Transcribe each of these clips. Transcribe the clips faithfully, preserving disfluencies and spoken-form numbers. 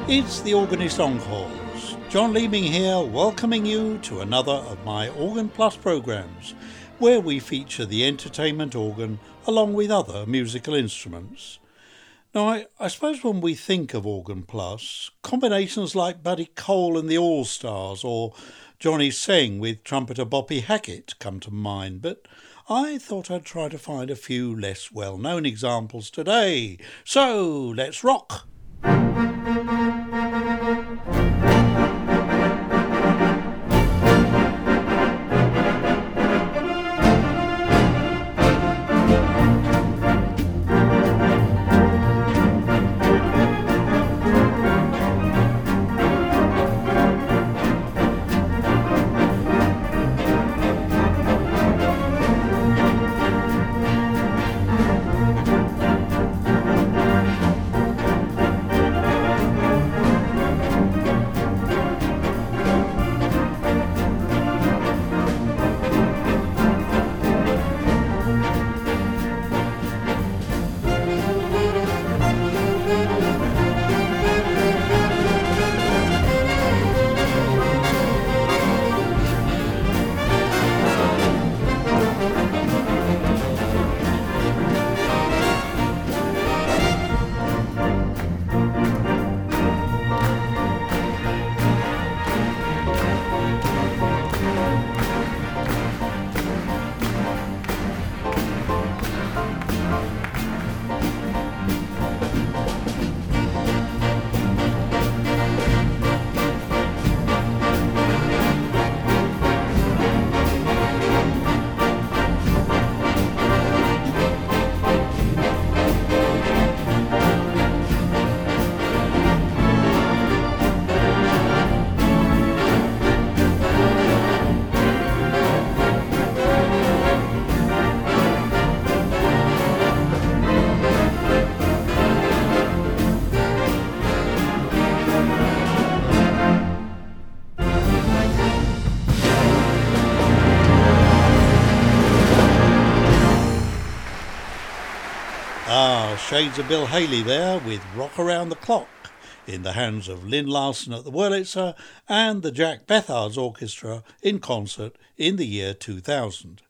It's the Organist Encores. John Leeming here, welcoming you to another of my Organ Plus programmes, where we feature the entertainment organ along with other musical instruments. Now, I, I suppose when we think of Organ Plus, combinations like Buddy Cole and the All-Stars or Johnny Seng with trumpeter Boppy Hackett come to mind, but I thought I'd try to find a few less well-known examples today. So, let's rock! Shades of Bill Haley there with Rock Around the Clock in the hands of Lynn Larson at the Wurlitzer and the Jack Bethards Orchestra in concert in the year two thousand.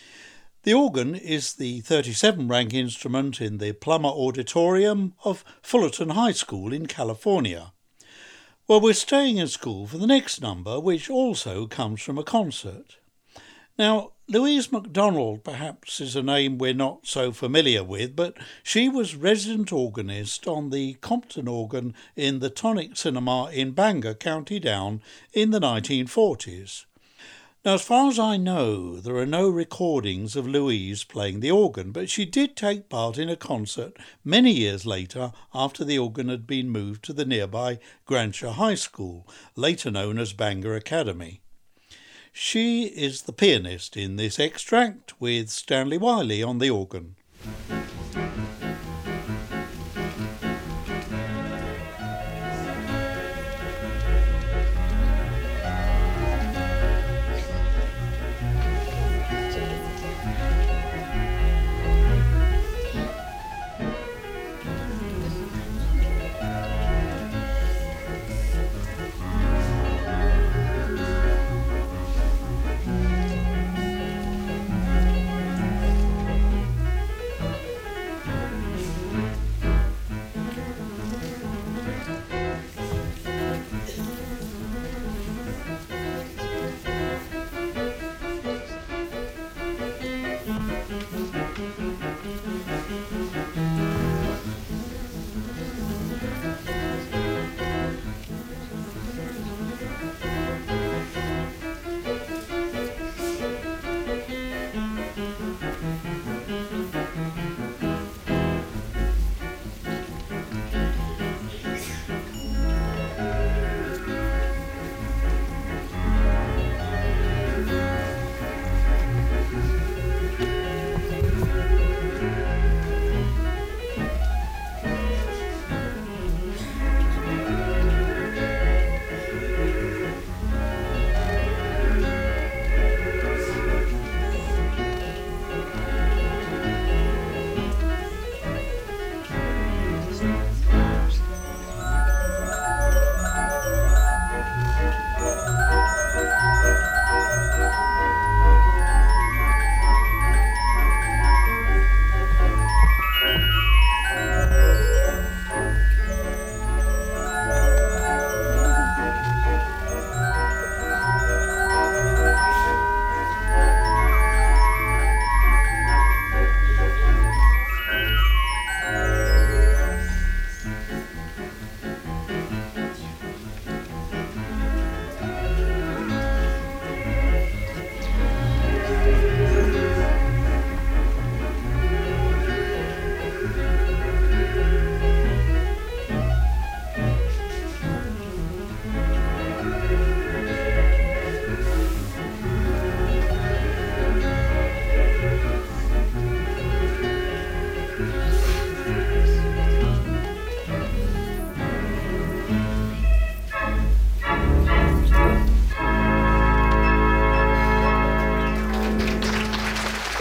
The organ is the thirty-seven rank instrument in the Plummer Auditorium of Fullerton High School in California. Well, we're staying in school for the next number, which also comes from a concert. Now, Louise MacDonald perhaps is a name we're not so familiar with, but she was resident organist on the Compton organ in the Tonic Cinema in Bangor, County Down, in the nineteen forties. Now, as far as I know, there are no recordings of Louise playing the organ, but she did take part in a concert many years later after the organ had been moved to the nearby Granshire High School, later known as Bangor Academy. She is the pianist in this extract with Stanley Wiley on the organ.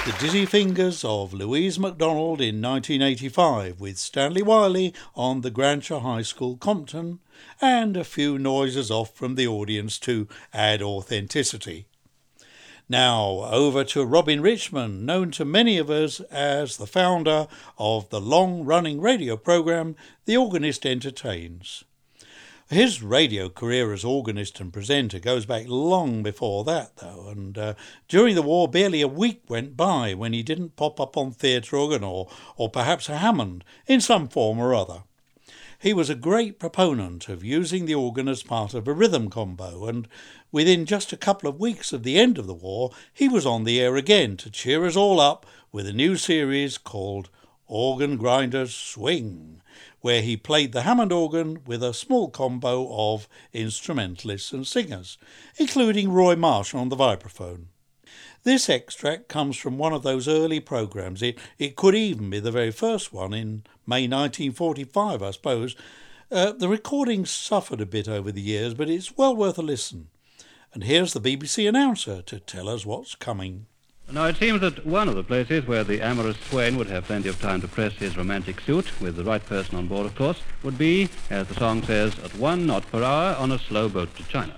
The Dizzy Fingers of Louise MacDonald in nineteen eighty-five with Stanley Wiley on the Grancher High School Compton, and a few noises off from the audience to add authenticity. Now over to Robin Richmond, known to many of us as the founder of the long-running radio programme The Organist Entertains. His radio career as organist and presenter goes back long before that, though, and uh, during the war barely a week went by when he didn't pop up on theatre organ or, or perhaps a Hammond in some form or other. He was a great proponent of using the organ as part of a rhythm combo, and within just a couple of weeks of the end of the war, he was on the air again to cheer us all up with a new series called Organ Grinders Swing, where he played the Hammond organ with a small combo of instrumentalists and singers, including Roy Marshall on the vibraphone. This extract comes from one of those early programmes. It, it could even be the very first one in May nineteen forty-five, I suppose. Uh, the recording suffered a bit over the years, but it's well worth a listen. And here's the B B C announcer to tell us what's coming. Now, it seems that one of the places where the amorous swain would have plenty of time to press his romantic suit, with the right person on board, of course, would be, as the song says, at one knot per hour on a slow boat to China.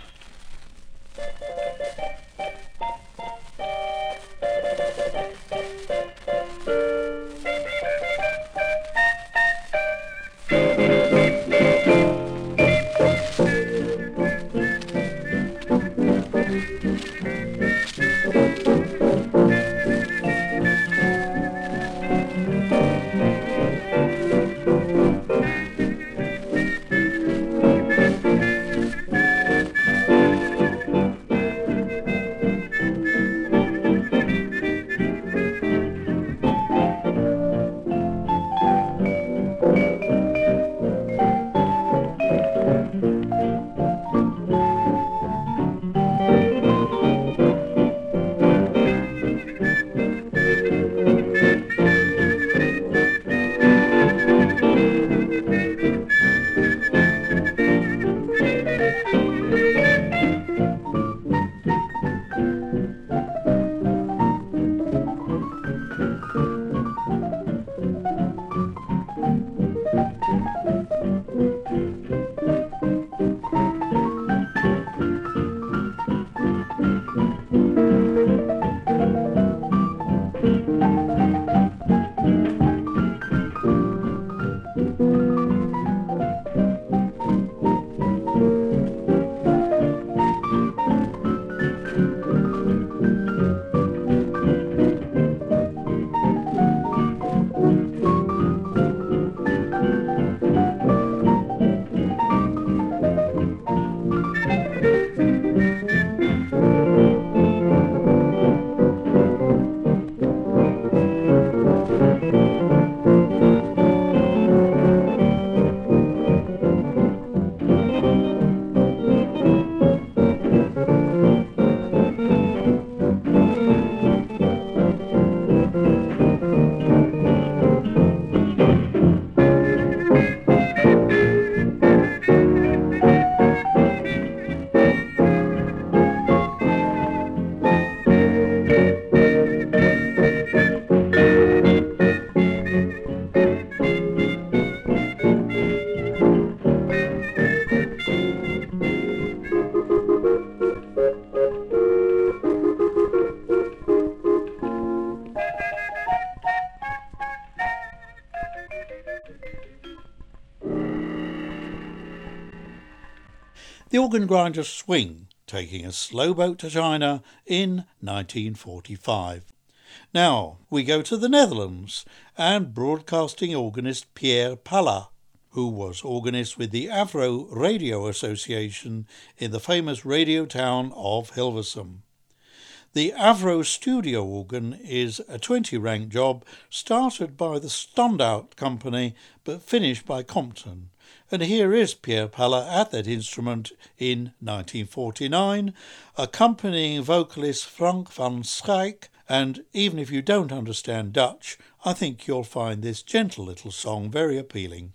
The Organ Grinders Swing, taking a slow boat to China in nineteen forty-five. Now we go to the Netherlands and broadcasting organist Pierre Palla, who was organist with the Avro Radio Association in the famous radio town of Hilversum. The Avro studio organ is a twenty-rank job started by the Standaard Company but finished by Compton. And here is Pierre Palla at that instrument in nineteen forty-nine, accompanying vocalist Frank van Schaik, and even if you don't understand Dutch, I think you'll find this gentle little song very appealing.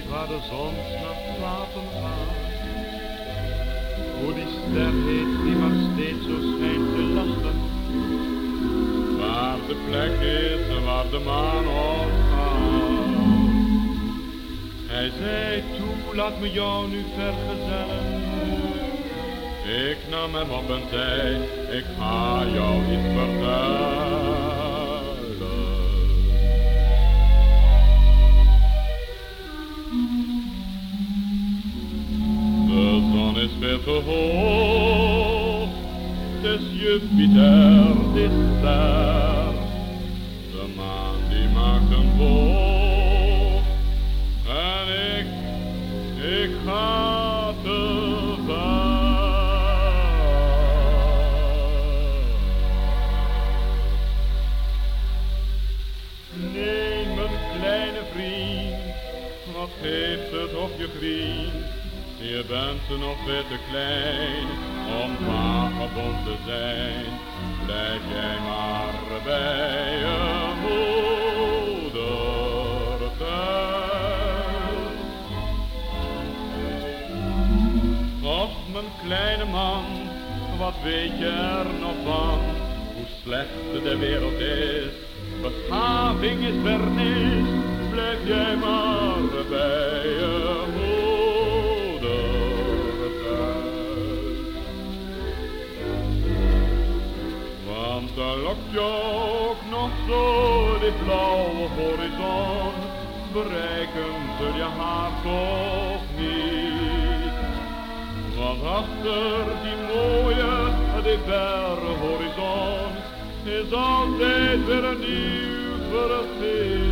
weet waar de zon s'nachts slapen gaat. Hoe die ster heet die maar steeds zo schijnt te lachen. Waar de plek is waar de maan opgaat. Hij zei toe, laat me jou nu vergezellen. Ik nam hem op en zei, ik ga jou iets vertellen. De zon is veel te hoog, het is Jupiter, die ster. De maan die maakt een boog, en ik, ik ga te ver. Nee, mijn kleine vriend, wat geeft het of je vriend? Je bent nog veel te klein om vagebond te zijn. Blijf jij maar bij je moeder thuis. Och, mijn kleine man, wat weet je er nog van? Hoe slecht de wereld is, beschaving is vernis. Blijf jij maar bij je moeder. Dan lokt je ook nog zo die blauwe horizon, bereiken zul je haar toch niet. Want achter die mooie, die verre horizon, is altijd weer een nieuw vergeet.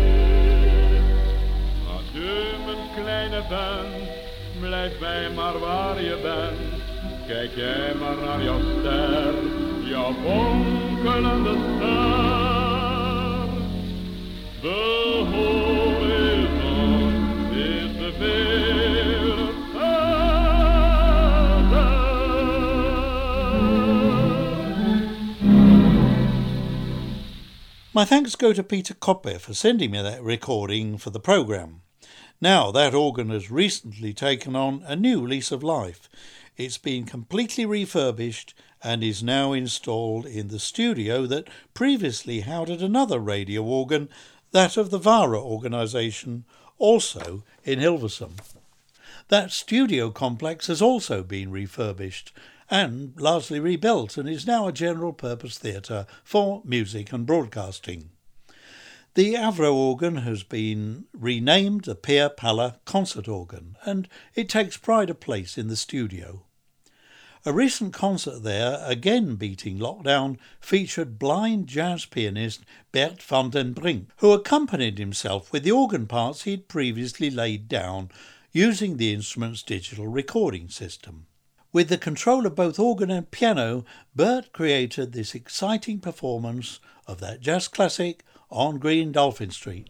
Adieu mijn kleine vent, blijf bij maar waar je bent. Kijk jij maar naar jouw ster, jouw fonkelende ster. De horizon is te veel verder. My thanks go to Peter Koppe for sending me that recording for the programme. Now that organ has recently taken on a new lease of life. It's been completely refurbished and is now installed in the studio that previously housed another radio organ, that of the Vara organisation, also in Hilversum. That studio complex has also been refurbished and largely rebuilt and is now a general-purpose theatre for music and broadcasting. The Avro organ has been renamed the Pierre Palla concert organ, and it takes pride of place in the studio. A recent concert there, again beating lockdown, featured blind jazz pianist Bert van den Brink, who accompanied himself with the organ parts he had previously laid down using the instrument's digital recording system. With the control of both organ and piano, Bert created this exciting performance of that jazz classic on Green Dolphin Street.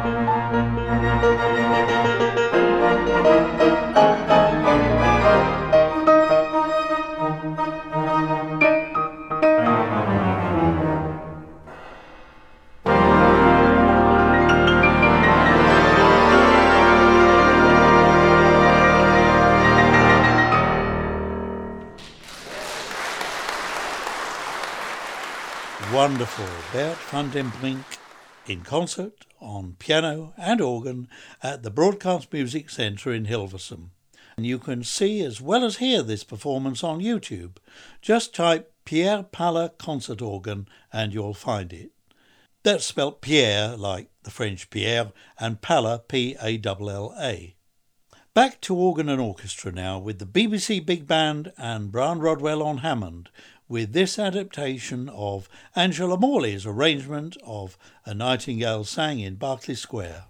Wonderful Bert van den Brink in concert on piano and organ at the Broadcast Music Centre in Hilversum. And you can see as well as hear this performance on YouTube. Just type Pierre Palla concert organ and you'll find it. That's spelt Pierre like the French Pierre and Palla P A L L A. Back to organ and orchestra now with the B B C Big Band and Brian Rodwell on Hammond, with this adaptation of Angela Morley's arrangement of A Nightingale Sang in Berkeley Square.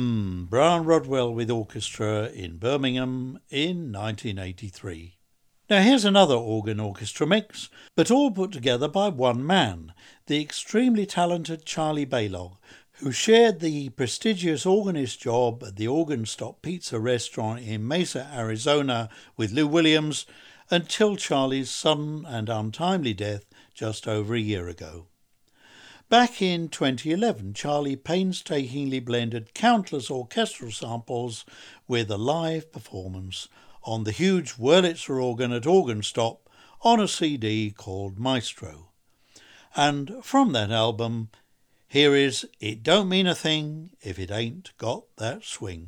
Brian Rodwell with orchestra in Birmingham in nineteen eighty-three. Now here's another organ orchestra mix, but all put together by one man, the extremely talented Charlie Balogh, who shared the prestigious organist job at the Organ Stop Pizza restaurant in Mesa, Arizona with Lou Williams until Charlie's sudden and untimely death just over a year ago. Back in twenty eleven, Charlie painstakingly blended countless orchestral samples with a live performance on the huge Wurlitzer organ at Organ Stop on a C D called Maestro. And from that album, here is It Don't Mean a Thing If It Ain't Got That Swing.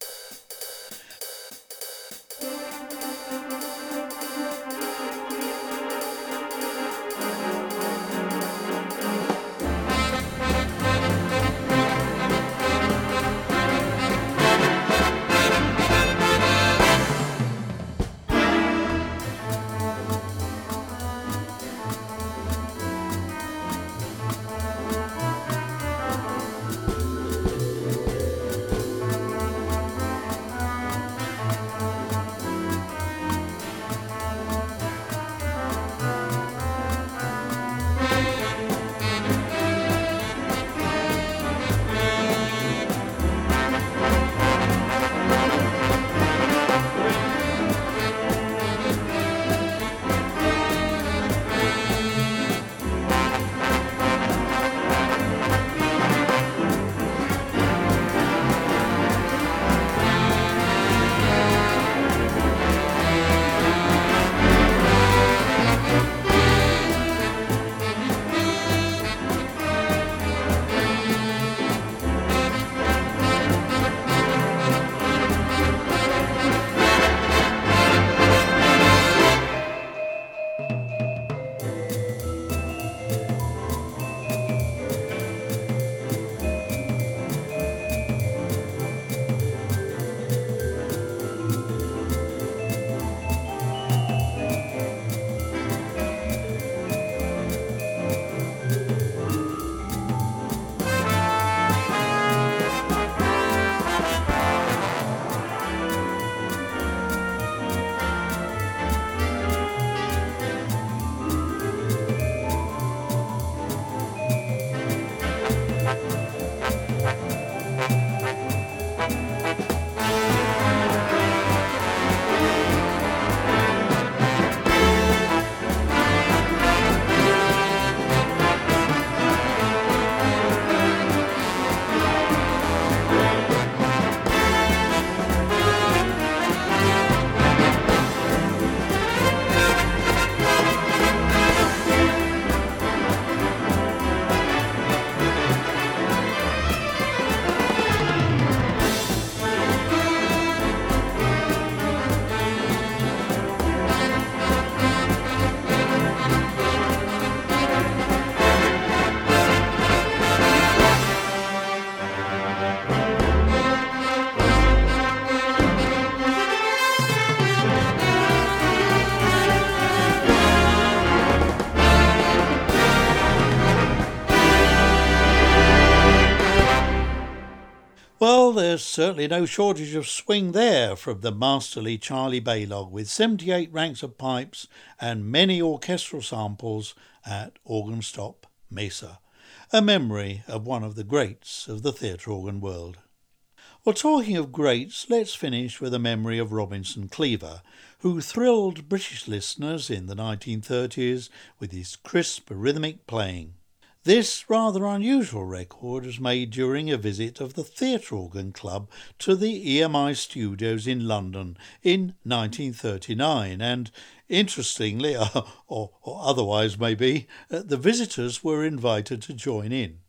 Well, there's certainly no shortage of swing there from the masterly Charlie Balogh with seventy-eight ranks of pipes and many orchestral samples at Organ Stop Mesa, a memory of one of the greats of the theatre organ world. Well, talking of greats, let's finish with a memory of Robinson Cleaver, who thrilled British listeners in the nineteen thirties with his crisp rhythmic playing. This rather unusual record was made during a visit of the Theatre Organ Club to the E M I studios in London in nineteen thirty-nine, and interestingly, or, or otherwise maybe, the visitors were invited to join in.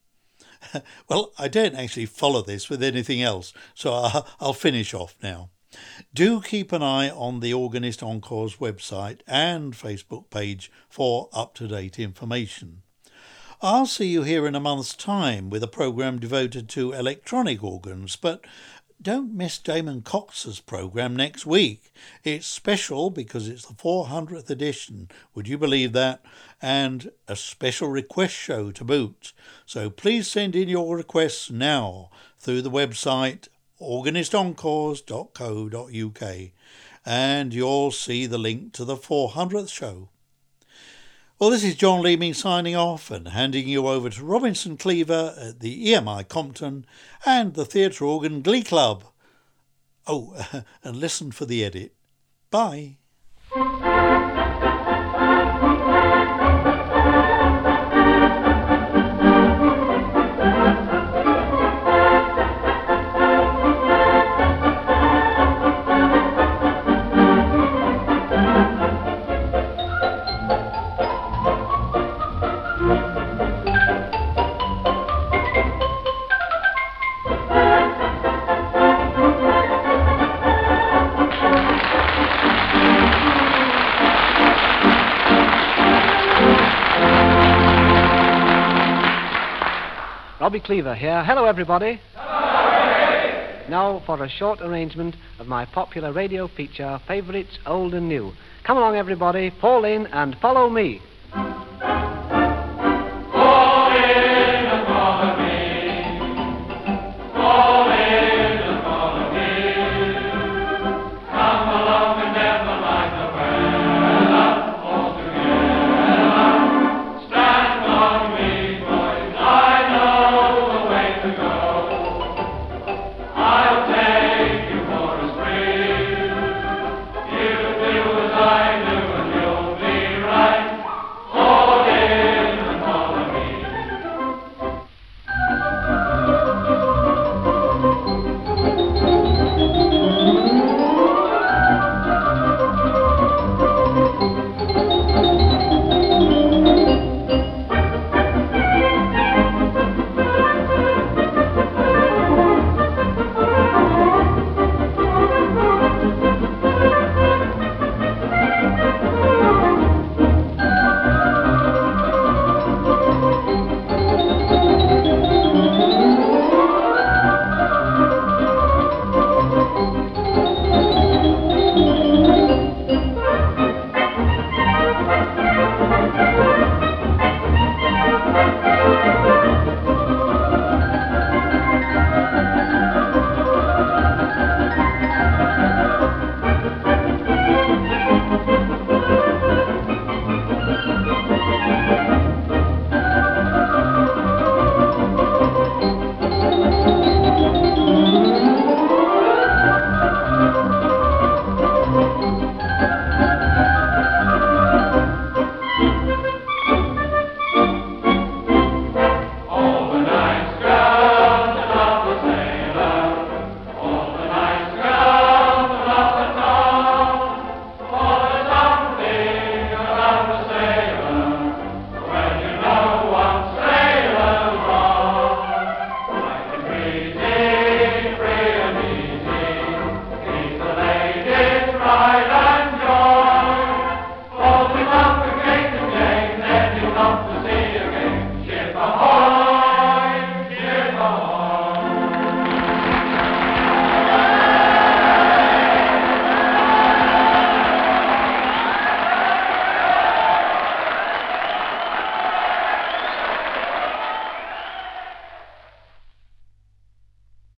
Well, I don't actually follow this with anything else, so I'll finish off now. Do keep an eye on the Organist Encores website and Facebook page for up-to-date information. I'll see you here in a month's time with a programme devoted to electronic organs, but don't miss Damon Cox's programme next week. It's special because it's the four hundredth edition, would you believe that? And a special request show to boot. So please send in your requests now through the website organist encores dot co dot uk. and you'll see the link to the four hundredth show. Well, this is John Leeming signing off and handing you over to Robinson Cleaver at the E M I Compton and the Theatre Organ Glee Club. Oh, and listen for the edit. Bye. Robbie Cleaver here. Hello, everybody. Hello. Now for a short arrangement of my popular radio feature, Favourites Old and New. Come along, everybody. Fall in and follow me.